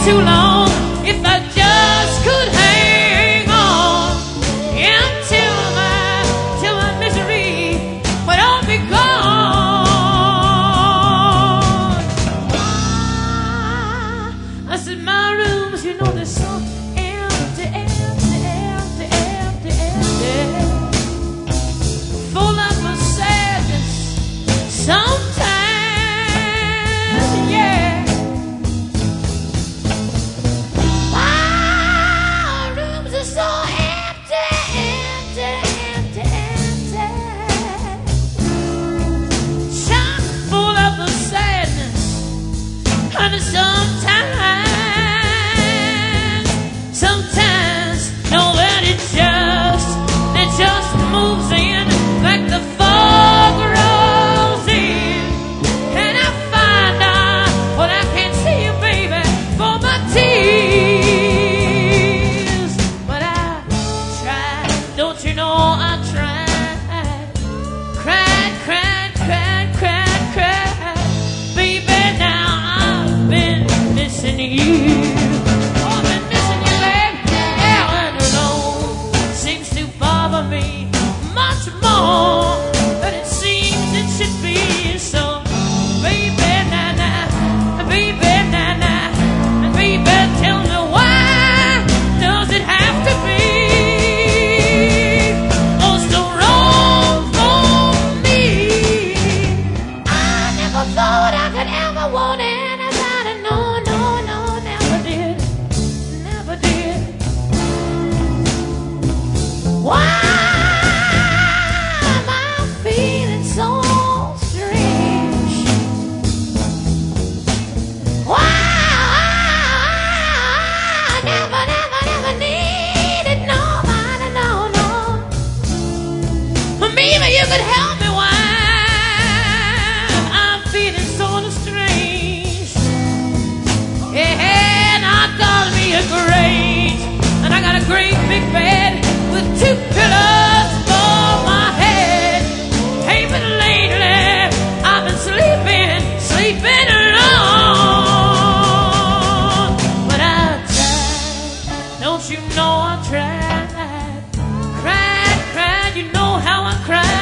too long. If I just could hang on until my misery would all be gone. I said my rooms, you know, they're so empty, empty, empty, empty, empty, full of a sadness sometimes, yeah. My rooms are so empty, empty, empty, empty, chock full of a sadness, and sometimes, know that it just moves in like the fog rolls in, and I find out what I can't see, baby, for my tears. But I tried, don't you know I tried, cried, cried, cried, cried, cried, baby. Now I've been missing you. Me much more than it seems it should be. So, baby, baby, baby, tell me why does it have to be oh so wrong for me? I never thought I could ever want anybody. No, no, no, never did, never did. Why? Maybe you could help me why I'm feeling sort of strange. Yeah, and I got me a grate, and I got a great big bed with 2 pillows for my head. Hey, but lately I've been sleeping alone. But I tried, don't you know I tried, cried, cried, you know how I cried.